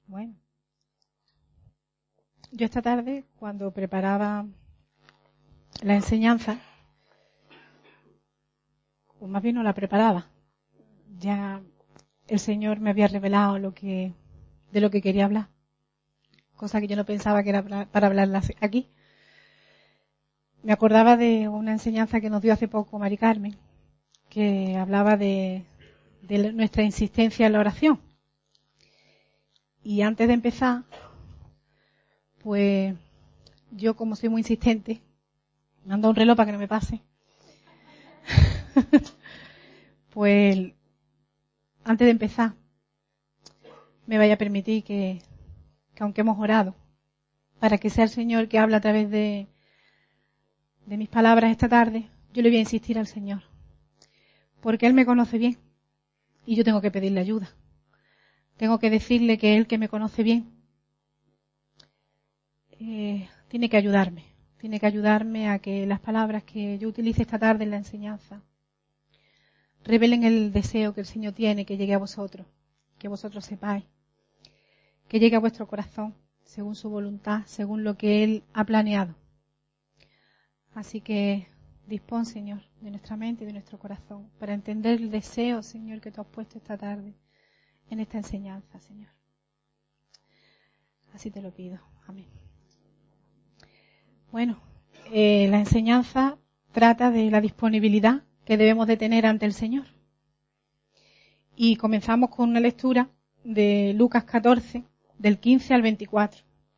Bueno, yo esta tarde, cuando preparaba la enseñanza, o más bien no la preparaba, ya el Señor me había revelado de lo que quería hablar, cosa que yo no pensaba que era para hablarla aquí. Me acordaba de una enseñanza que nos dio hace poco Mari Carmen, que hablaba de nuestra insistencia en la oración. Y antes de empezar, pues yo, como soy muy insistente, me han dado un reloj para que no me pase. Pues antes de empezar, me vaya a permitir que aunque hemos orado, para que sea el Señor que habla a través de mis palabras esta tarde, yo le voy a insistir al Señor. Porque Él me conoce bien y yo tengo que pedirle ayuda. Tengo que decirle que Él, que me conoce bien, tiene que ayudarme. Tiene que ayudarme a que las palabras que yo utilice esta tarde en la enseñanza revelen el deseo que el Señor tiene que llegue a vosotros, que vosotros sepáis, que llegue a vuestro corazón, según su voluntad, según lo que Él ha planeado. Así que dispón, Señor, de nuestra mente y de nuestro corazón para entender el deseo, Señor, que tú has puesto esta tarde en esta enseñanza, Señor. Así te lo pido. Amén. Bueno, la enseñanza trata de la disponibilidad que debemos de tener ante el Señor. Y comenzamos con una lectura de Lucas 14, del 15 al 24.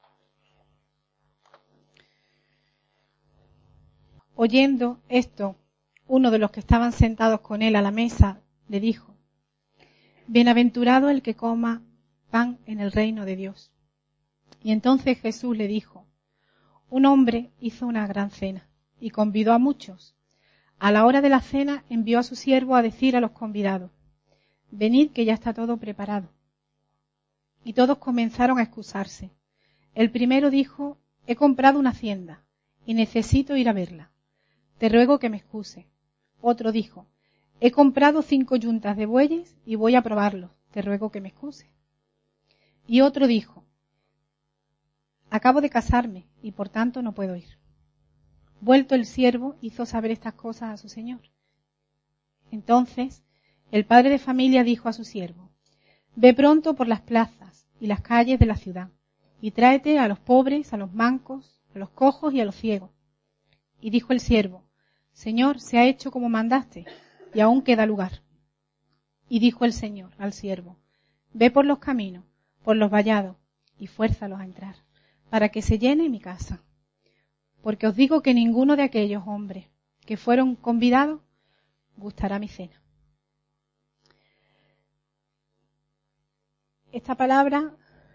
Oyendo esto, uno de los que estaban sentados con él a la mesa le dijo: Bienaventurado el que coma pan en el reino de Dios. Y entonces Jesús le dijo: Un hombre hizo una gran cena y convidó a muchos. A la hora de la cena envió a su siervo a decir a los convidados: Venid, que ya está todo preparado. Y todos comenzaron a excusarse. El primero dijo: He comprado una hacienda y necesito ir a verla. Te ruego que me excuse. Otro dijo: He comprado 5 yuntas de bueyes y voy a probarlos. Te ruego que me excuse. Y otro dijo: Acabo de casarme y por tanto no puedo ir. Vuelto el siervo, hizo saber estas cosas a su señor. Entonces el padre de familia dijo a su siervo: Ve pronto por las plazas y las calles de la ciudad y tráete a los pobres, a los mancos, a los cojos y a los ciegos. Y dijo el siervo: Señor, se ha hecho como mandaste y aún queda lugar. Y dijo el Señor al siervo: Ve por los caminos, por los vallados y fuérzalos a entrar, para que se llene mi casa. Porque os digo que ninguno de aquellos hombres que fueron convidados gustará mi cena. Esta palabra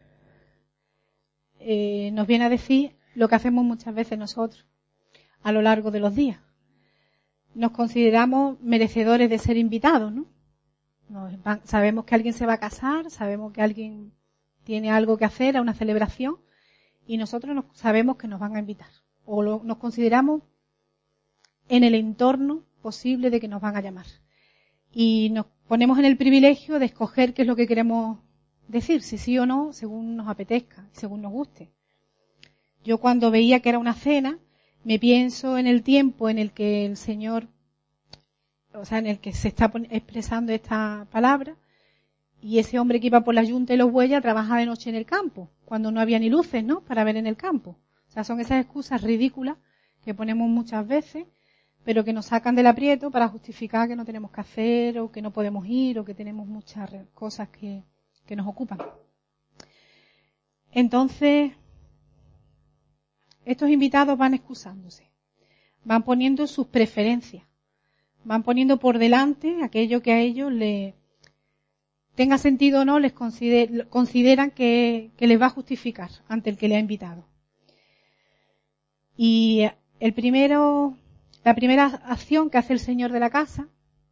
nos viene a decir lo que hacemos muchas veces nosotros a lo largo de los días. Nos consideramos merecedores de ser invitados, ¿no? Sabemos que alguien se va a casar, sabemos que alguien tiene algo que hacer a una celebración y nosotros sabemos que nos van a invitar. O nos consideramos en el entorno posible de que nos van a llamar. Y nos ponemos en el privilegio de escoger qué es lo que queremos decir, si sí o no, según nos apetezca, según nos guste. Yo cuando veía que era una cena, me pienso en el tiempo en el que el Señor, o sea, en el que se está expresando esta palabra, y ese hombre que iba por la yunta y los bueyes trabajaba de noche en el campo, cuando no había ni luces, ¿no?, para ver en el campo. O sea, son esas excusas ridículas que ponemos muchas veces, pero que nos sacan del aprieto para justificar que no tenemos que hacer, o que no podemos ir, o que tenemos muchas cosas que nos ocupan. Entonces, estos invitados van excusándose, van poniendo sus preferencias, van poniendo por delante aquello que a ellos tenga sentido o no, les consideran que les va a justificar ante el que le ha invitado. Y la primera acción que hace el señor de la casa,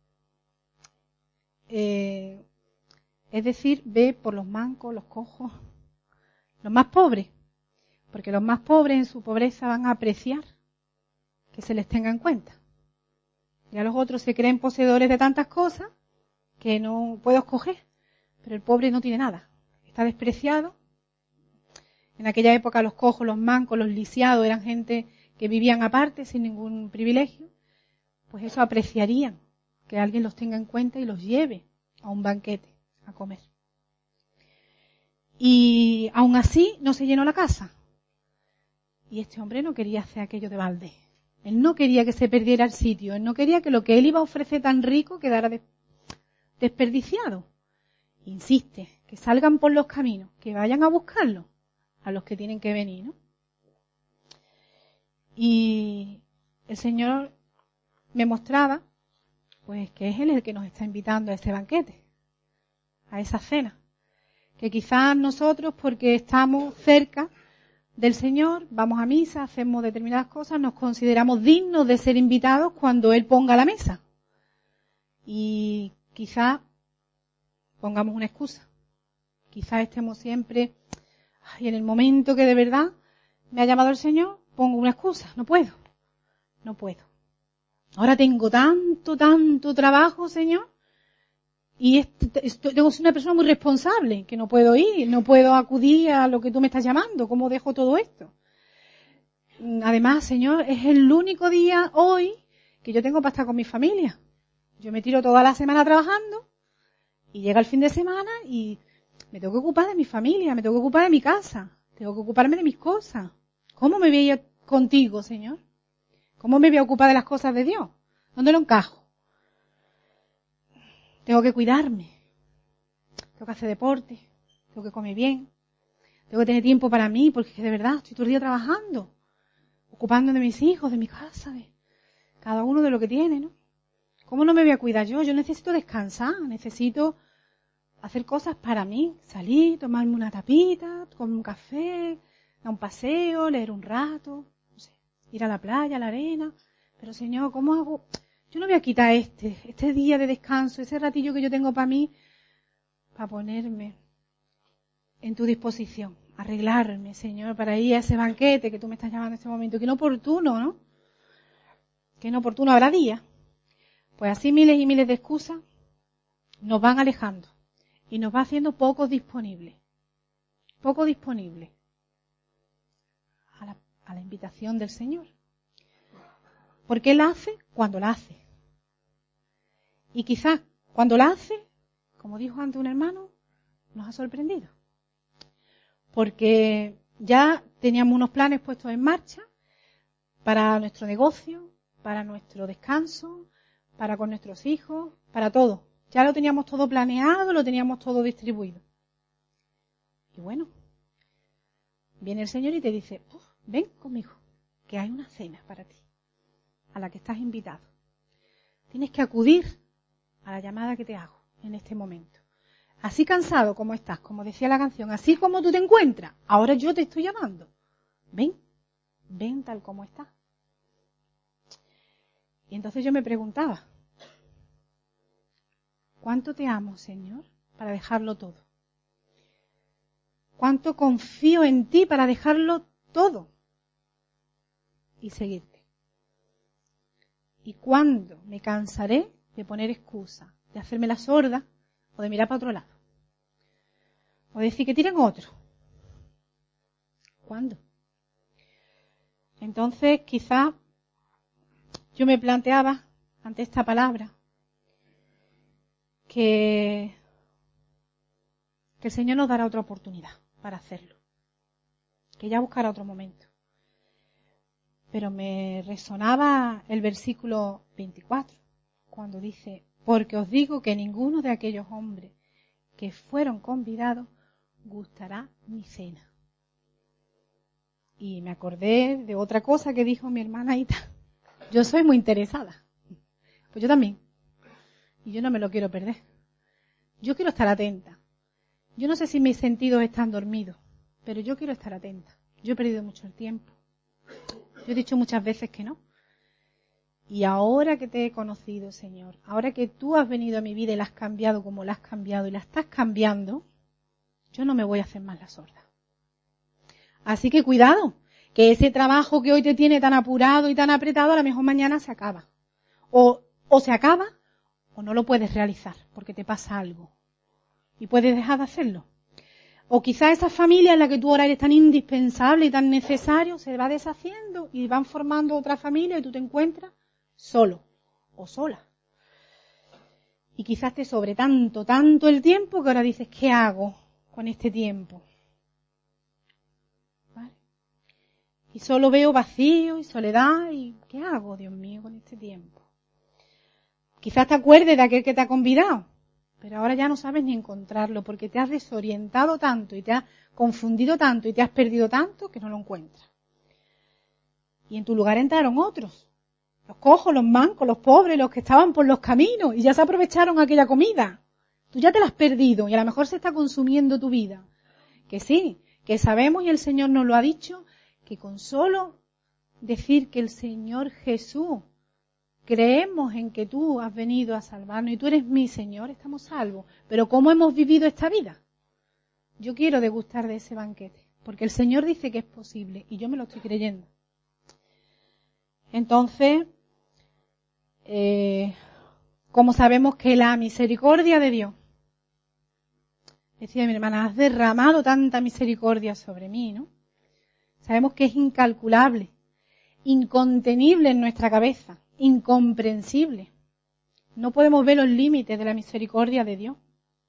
es decir, ve por los mancos, los cojos, los más pobres, porque los más pobres en su pobreza van a apreciar que se les tenga en cuenta. Ya los otros se creen poseedores de tantas cosas que no puedo escoger, pero el pobre no tiene nada, está despreciado En aquella época los cojos, los mancos, los lisiados eran gente que vivían aparte, sin ningún privilegio. Pues eso apreciarían, que alguien los tenga en cuenta y los lleve a un banquete a comer. Y aún así no se llenó la casa. Y este hombre no quería hacer aquello de balde. Él no quería que se perdiera el sitio. Él no quería que lo que él iba a ofrecer tan rico quedara desperdiciado. Insiste, que salgan por los caminos, que vayan a buscarlo a los que tienen que venir, ¿no? Y el Señor me mostraba, pues, que es Él el que nos está invitando a ese banquete, a esa cena. Que quizás nosotros, porque estamos cerca del Señor, vamos a misa, hacemos determinadas cosas, nos consideramos dignos de ser invitados cuando Él ponga la mesa. Y quizás pongamos una excusa. Quizás estemos siempre, y en el momento que de verdad me ha llamado el Señor, pongo una excusa. No puedo. Ahora tengo tanto trabajo, Señor, y tengo que ser una persona muy responsable, que no puedo ir, no puedo acudir a lo que tú me estás llamando. ¿Cómo dejo todo esto? Además, Señor, es el único día hoy que yo tengo para estar con mi familia. Yo me tiro toda la semana trabajando y llega el fin de semana y me tengo que ocupar de mi familia, me tengo que ocupar de mi casa, tengo que ocuparme de mis cosas. ¿Cómo me voy a ir contigo, Señor? ¿Cómo me voy a ocupar de las cosas de Dios? ¿Dónde lo encajo? Tengo que cuidarme, tengo que hacer deporte, tengo que comer bien, tengo que tener tiempo para mí, porque de verdad estoy todo el día trabajando, ocupándome de mis hijos, de mi casa, de cada uno de lo que tiene, ¿no? ¿Cómo no me voy a cuidar yo? Yo necesito descansar, necesito hacer cosas para mí, salir, tomarme una tapita, comer un café, dar un paseo, leer un rato, no sé, ir a la playa, a la arena. Pero Señor, ¿cómo hago? Yo no voy a quitar este día de descanso, ese ratillo que yo tengo para mí, para ponerme en tu disposición, arreglarme, Señor, para ir a ese banquete que tú me estás llamando en este momento. Qué inoportuno, ¿no? Qué inoportuno, habrá días. Pues así miles y miles de excusas nos van alejando y nos va haciendo poco disponibles a la invitación del Señor. Porque Él hace cuando la hace. Y quizás cuando la hace, como dijo antes un hermano, nos ha sorprendido. Porque ya teníamos unos planes puestos en marcha para nuestro negocio, para nuestro descanso, para con nuestros hijos, para todo. Ya lo teníamos todo planeado, lo teníamos todo distribuido. Y bueno, viene el Señor y te dice, ven conmigo, que hay una cena para ti, a la que estás invitado. Tienes que acudir a la llamada que te hago en este momento. Así cansado como estás, como decía la canción, así como tú te encuentras, ahora yo te estoy llamando. Ven tal como estás. Y entonces yo me preguntaba, ¿cuánto te amo, Señor, para dejarlo todo? ¿Cuánto confío en ti para dejarlo todo y seguirte? ¿Y cuándo me cansaré de poner excusas, de hacerme la sorda o de mirar para otro lado? O decir que tiren otro. ¿Cuándo? Entonces, quizá yo me planteaba ante esta palabra que el Señor nos dará otra oportunidad para hacerlo, que ya buscará otro momento. Pero me resonaba el versículo 24, cuando dice, porque os digo que ninguno de aquellos hombres que fueron convidados gustará mi cena. Y me acordé de otra cosa que dijo mi hermana Ita. Yo soy muy interesada. Pues yo también. Y yo no me lo quiero perder. Yo quiero estar atenta. Yo no sé si mis sentidos están dormidos, pero yo quiero estar atenta. Yo he perdido mucho el tiempo. Yo he dicho muchas veces que no. Y ahora que te he conocido, Señor, ahora que tú has venido a mi vida y la has cambiado como la has cambiado y la estás cambiando, yo no me voy a hacer más la sorda. Así que cuidado, que ese trabajo que hoy te tiene tan apurado y tan apretado, a lo mejor mañana se acaba. O se acaba, o no lo puedes realizar, porque te pasa algo. Y puedes dejar de hacerlo. O quizás esa familia en la que tú ahora eres tan indispensable y tan necesario se va deshaciendo y van formando otra familia y tú te encuentras solo o sola. Y quizás te sobre tanto el tiempo que ahora dices, ¿qué hago con este tiempo? ¿Vale? Y solo veo vacío y soledad y ¿qué hago, Dios mío, con este tiempo? Quizás te acuerdes de aquel que te ha convidado, pero ahora ya no sabes ni encontrarlo porque te has desorientado tanto y te has confundido tanto y te has perdido tanto que no lo encuentras. Y en tu lugar entraron otros. Los cojos, los mancos, los pobres, los que estaban por los caminos y ya se aprovecharon aquella comida. Tú ya te la has perdido y a lo mejor se está consumiendo tu vida. Que sí, que sabemos y el Señor nos lo ha dicho, que con solo decir que el Señor Jesús, creemos en que tú has venido a salvarnos y tú eres mi Señor, estamos salvos. Pero ¿cómo hemos vivido esta vida? Yo quiero degustar de ese banquete, porque el Señor dice que es posible y yo me lo estoy creyendo. Entonces, como sabemos que la misericordia de Dios, decía mi hermana, has derramado tanta misericordia sobre mí, ¿no? Sabemos que es incalculable, incontenible en nuestra cabeza, incomprensible. No podemos ver los límites de la misericordia de Dios.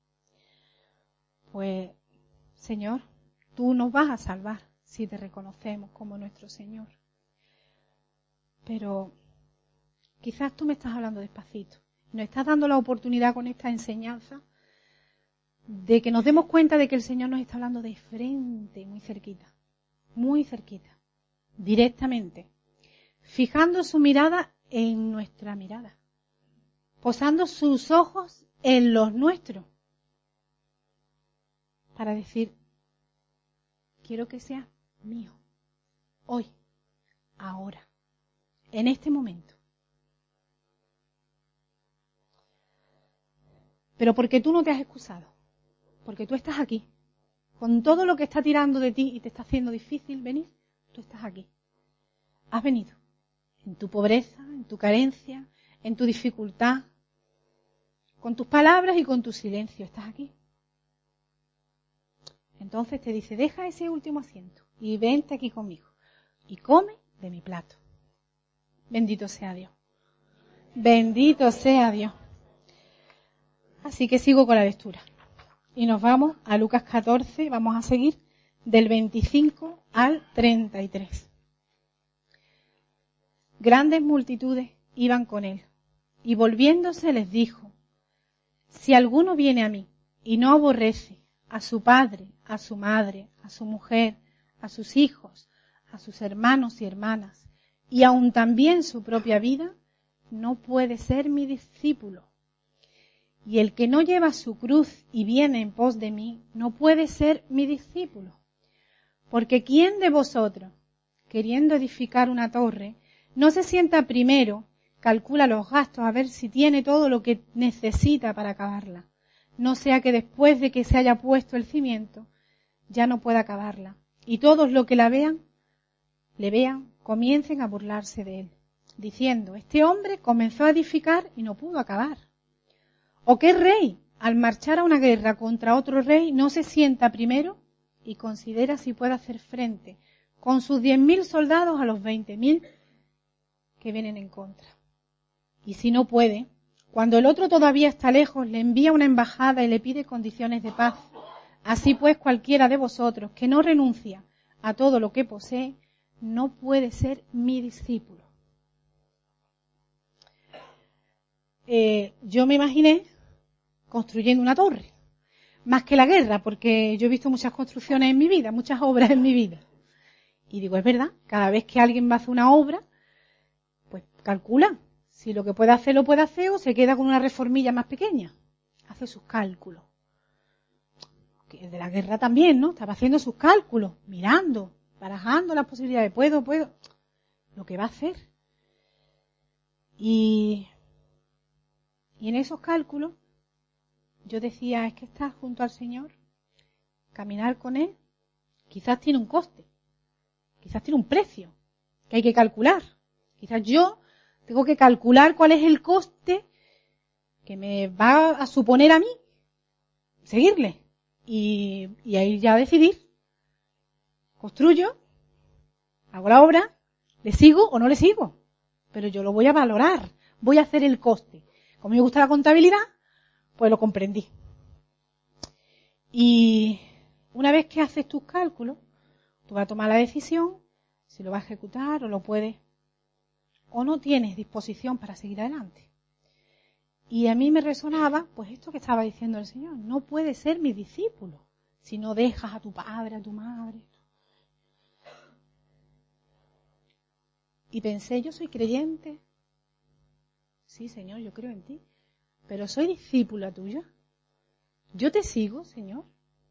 Pues, Señor, tú nos vas a salvar si te reconocemos como nuestro Señor. Pero quizás tú me estás hablando despacito. Nos estás dando la oportunidad con esta enseñanza de que nos demos cuenta de que el Señor nos está hablando de frente, muy cerquita, directamente, fijando su mirada en nuestra mirada, posando sus ojos en los nuestros, para decir, quiero que seas mío, hoy, ahora, en este momento. Pero porque tú no te has excusado, porque tú estás aquí, con todo lo que está tirando de ti y te está haciendo difícil venir, tú estás aquí. Has venido, en tu pobreza, en tu carencia, en tu dificultad, con tus palabras y con tu silencio, estás aquí. Entonces te dice, deja ese último asiento y vente aquí conmigo y come de mi plato. Bendito sea Dios. Bendito sea Dios. Así que sigo con la lectura. Y nos vamos a Lucas 14, vamos a seguir del 25 al 33. Grandes multitudes iban con él, y volviéndose les dijo, si alguno viene a mí y no aborrece a su padre, a su madre, a su mujer, a sus hijos, a sus hermanos y hermanas, y aun también su propia vida, no puede ser mi discípulo. Y el que no lleva su cruz y viene en pos de mí, no puede ser mi discípulo. Porque ¿quién de vosotros, queriendo edificar una torre, no se sienta primero, calcula los gastos a ver si tiene todo lo que necesita para acabarla? No sea que después de que se haya puesto el cimiento, ya no pueda acabarla. Y todos los que le vean, comiencen a burlarse de él, diciendo, este hombre comenzó a edificar y no pudo acabar. ¿O qué rey, al marchar a una guerra contra otro rey, no se sienta primero y considera si puede hacer frente con sus 10.000 soldados a los 20.000 que vienen en contra? Y si no puede, cuando el otro todavía está lejos, le envía una embajada y le pide condiciones de paz. Así pues, cualquiera de vosotros que no renuncia a todo lo que posee, no puede ser mi discípulo. Yo me imaginé construyendo una torre, más que la guerra, porque yo he visto muchas construcciones en mi vida, muchas obras en mi vida. Y digo, es verdad, cada vez que alguien va a hacer una obra, pues calcula. Si lo que puede hacer lo puede hacer o se queda con una reformilla más pequeña. Hace sus cálculos. Que el de la guerra también, ¿no? Estaba haciendo sus cálculos, mirando, barajando las posibilidades. Puedo. Lo que va a hacer. Y en esos cálculos, yo decía, es que estar junto al Señor, caminar con Él, quizás tiene un coste, quizás tiene un precio que hay que calcular. Quizás yo tengo que calcular cuál es el coste que me va a suponer a mí seguirle. y ahí ya decidir. Construyo, hago la obra, ¿le sigo o no le sigo? Pero yo lo voy a valorar, voy a hacer el coste. Como me gusta la contabilidad, pues lo comprendí. Y una vez que haces tus cálculos, tú vas a tomar la decisión si lo vas a ejecutar o lo puedes o no tienes disposición para seguir adelante. Y a mí me resonaba, pues esto que estaba diciendo el Señor, no puedes ser mi discípulo si no dejas a tu padre, a tu madre. Y pensé, yo soy creyente. Sí, Señor, yo creo en ti. Pero soy discípula tuya. Yo te sigo, Señor.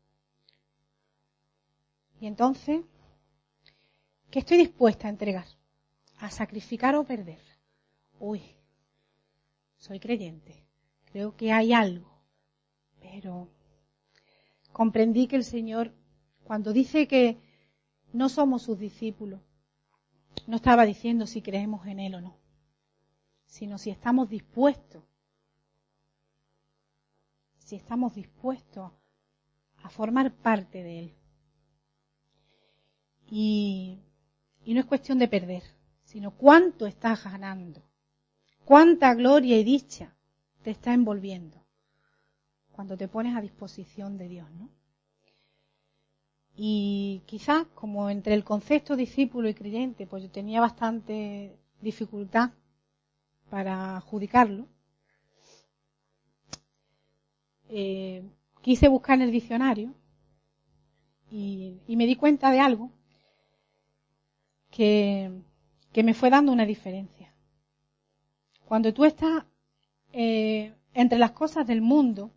Y entonces, ¿qué estoy dispuesta a entregar? ¿A sacrificar o perder? Uy, soy creyente. Creo que hay algo. Pero comprendí que el Señor, cuando dice que no somos sus discípulos, no estaba diciendo si creemos en Él o no, sino si estamos dispuestos a formar parte de Él. Y no es cuestión de perder, sino cuánto estás ganando, cuánta gloria y dicha te está envolviendo cuando te pones a disposición de Dios, ¿no? Y quizás, como entre el concepto discípulo y creyente, pues yo tenía bastante dificultad para adjudicarlo. Quise buscar en el diccionario y me di cuenta de algo que me fue dando una diferencia. Cuando tú estás entre las cosas del mundo,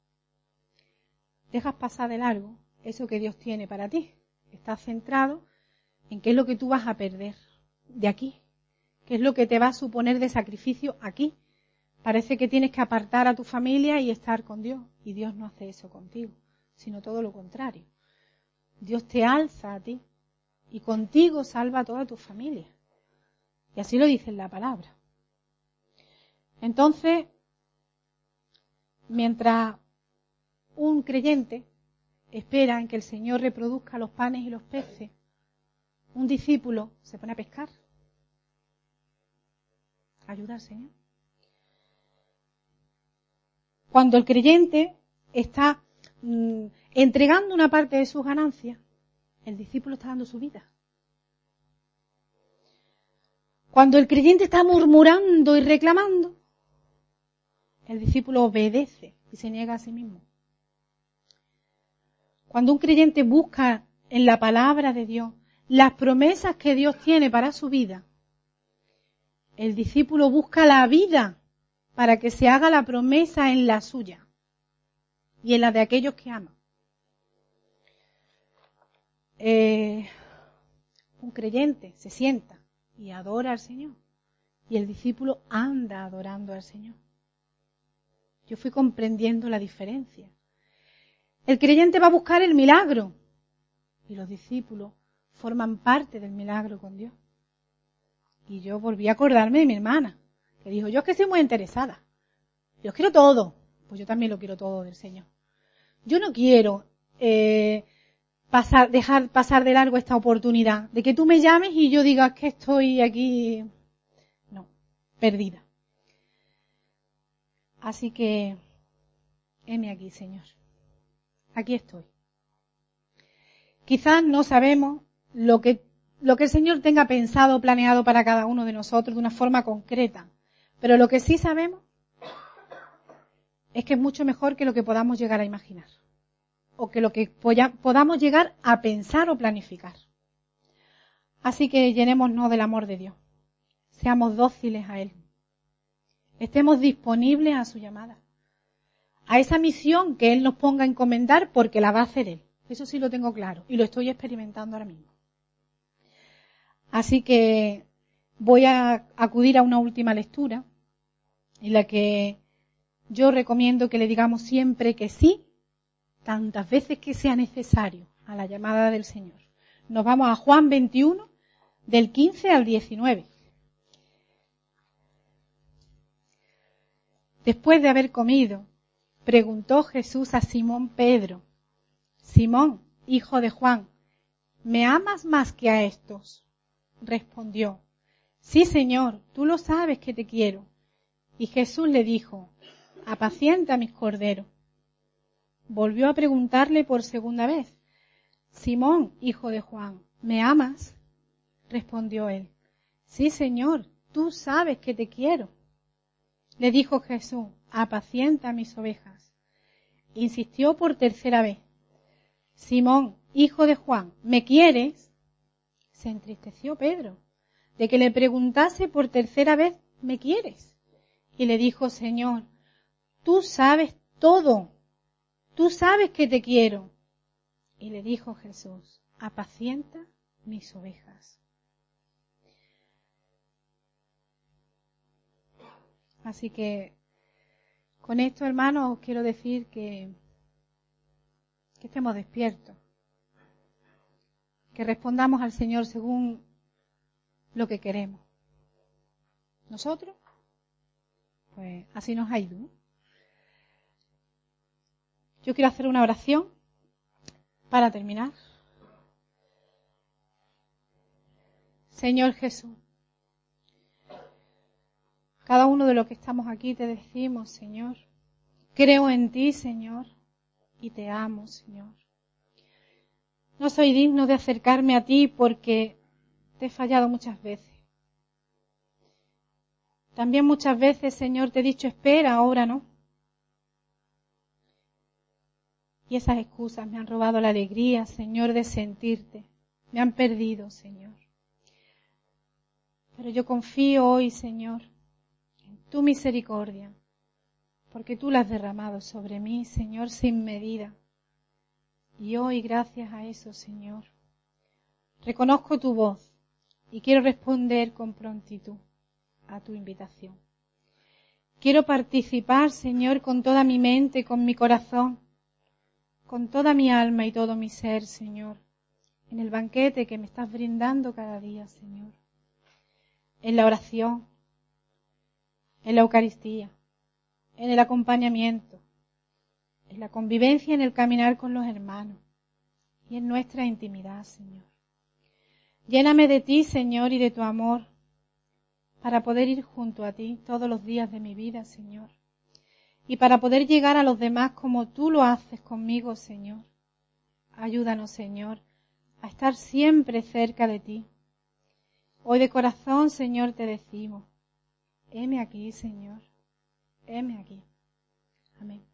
dejas pasar de largo eso que Dios tiene para ti. Estás centrado en qué es lo que tú vas a perder de aquí, qué es lo que te va a suponer de sacrificio aquí. Parece que tienes que apartar a tu familia y estar con Dios, y Dios no hace eso contigo, sino todo lo contrario. Dios te alza a ti y contigo salva a toda tu familia. Y así lo dice en la palabra. Entonces, mientras un creyente espera en que el Señor reproduzca los panes y los peces, un discípulo se pone a pescar. Ayuda al Señor. Cuando el creyente está entregando una parte de sus ganancias, el discípulo está dando su vida. Cuando el creyente está murmurando y reclamando, el discípulo obedece y se niega a sí mismo. Cuando un creyente busca en la palabra de Dios las promesas que Dios tiene para su vida, el discípulo busca la vida para que se haga la promesa en la suya y en la de aquellos que aman. Un creyente se sienta y adora al Señor y el discípulo anda adorando al Señor. Yo fui comprendiendo la diferencia. El creyente va a buscar el milagro y los discípulos forman parte del milagro con Dios. Y yo volví a acordarme de mi hermana, que dijo, yo es que soy muy interesada. Yo quiero todo. Pues yo también lo quiero todo del Señor. Yo no quiero dejar pasar de largo esta oportunidad de que tú me llames y yo diga que estoy aquí, no, perdida. Así que, heme aquí, Señor. Aquí estoy. Quizás no sabemos lo que el Señor tenga pensado o planeado para cada uno de nosotros de una forma concreta, pero lo que sí sabemos es que es mucho mejor que lo que podamos llegar a imaginar o que lo que podamos llegar a pensar o planificar. Así que llenémonos del amor de Dios, seamos dóciles a Él, estemos disponibles a su llamada, a esa misión que Él nos ponga a encomendar porque la va a hacer Él. Eso sí lo tengo claro y lo estoy experimentando ahora mismo. Así que voy a acudir a una última lectura en la que yo recomiendo que le digamos siempre que sí, tantas veces que sea necesario, a la llamada del Señor. Nos vamos a Juan 21, del 15 al 19. Después de haber comido, preguntó Jesús a Simón Pedro, Simón, hijo de Juan, ¿me amas más que a estos? Respondió, sí, Señor, tú lo sabes que te quiero. Y Jesús le dijo, apacienta mis corderos. Volvió a preguntarle por segunda vez, Simón, hijo de Juan, ¿me amas? Respondió él, sí, Señor, tú sabes que te quiero. Le dijo Jesús, apacienta mis ovejas. Insistió por tercera vez, Simón, hijo de Juan, ¿me quieres? Se entristeció Pedro de que le preguntase por tercera vez, ¿me quieres? Y le dijo, Señor, tú sabes todo, tú sabes que te quiero. Y le dijo Jesús, apacienta mis ovejas. Así que con esto, hermanos, os quiero decir que estemos despiertos, que respondamos al Señor según lo que queremos. Nosotros, pues así nos ha ido, ¿no? Yo quiero hacer una oración para terminar. Señor Jesús, cada uno de los que estamos aquí te decimos, Señor, creo en ti, Señor, y te amo, Señor. No soy digno de acercarme a ti porque te he fallado muchas veces. También muchas veces, Señor, te he dicho, espera, ahora no. Y esas excusas me han robado la alegría, Señor, de sentirte. Me han perdido, Señor. Pero yo confío hoy, Señor, en tu misericordia, porque tú la has derramado sobre mí, Señor, sin medida. Y hoy, gracias a eso, Señor, reconozco tu voz y quiero responder con prontitud a tu invitación. Quiero participar, Señor, con toda mi mente, con mi corazón, con toda mi alma y todo mi ser, Señor, en el banquete que me estás brindando cada día, Señor, en la oración, en la Eucaristía, en el acompañamiento, en la convivencia, en el caminar con los hermanos y en nuestra intimidad, Señor. Lléname de ti, Señor, y de tu amor para poder ir junto a ti todos los días de mi vida, Señor, y para poder llegar a los demás como tú lo haces conmigo, Señor. Ayúdanos, Señor, a estar siempre cerca de ti. Hoy de corazón, Señor, te decimos, heme aquí, Señor, heme aquí. Amén.